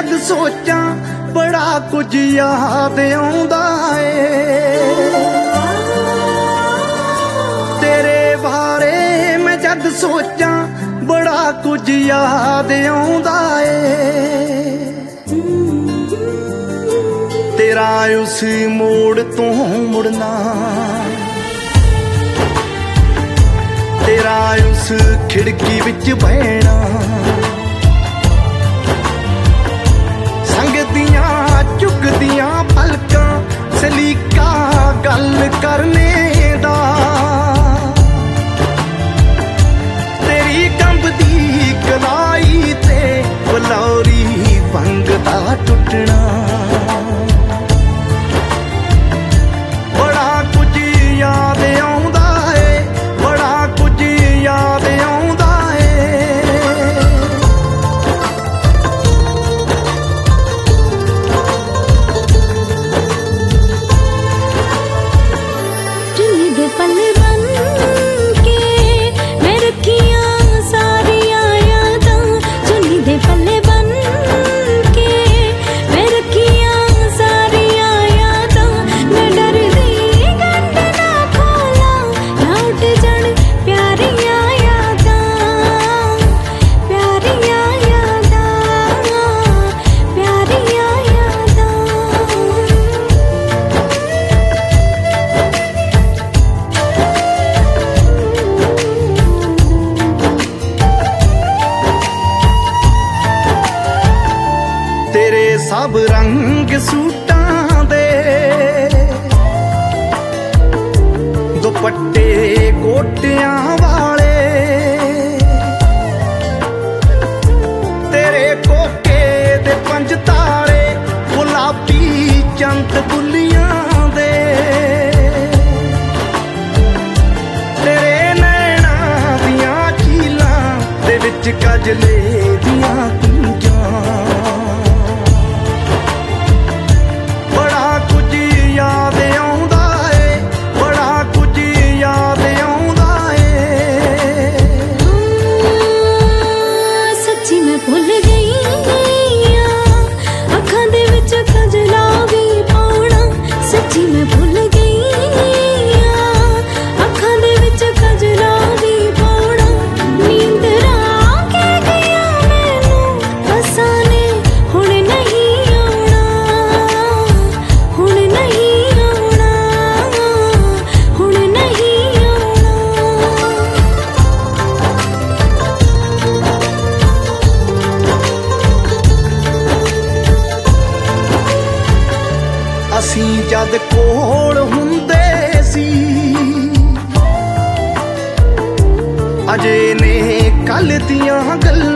जद सोचां बड़ा कुछ याद आउंदा ए। तेरे बारे मैं जद सोचां बड़ा कुछ याद आउंदा ए। तेरा उस मोड़ तो मुड़ना, तेरा उस खिड़की विच बहना, संग दियां चुकदियां पलकां सलीका गल करने दा। तेरी कंबदी कलाई ते बलौरी भंग दा टुटना। बड़ा कुछ याद आउंदा ए, बड़ा कुछ याद आउंदा ए। चुन्नी दे पल बन के मैं रखियां सारियां यादां। चुन्नी दे पल बन के मैं रखियां सारियां यादां। मैं डरदी गंढ ना खोला ना उठ जान प्यारियां यादां, प्यारियां यादां, प्यारियां यादां। तेरे सब रंग सूटां दे दुपट्टे गोटियां वाले, तेरे कोके दे पंज तारे गुलाबी चंद बुलियां दे। तेरे नैना दियां झीलां दे विच कजले दियां कुंजां। बड़ा कुछ याद आउंदा ए, बड़ा कुछ याद आउंदा ए। सच्ची मैं भुल गई अखां दे विच कजला भी पाउणा। सच्ची मैं भुल गई अखां दे विच कजला भी पाउणा। नींदरां के गया मैनू फसाने हुण नहीं आउणा, हुण नहीं आउणा, हुण नहीं आउणा। असीं जद कोल हुंदे सी अजे ने कल दियां गल्लां।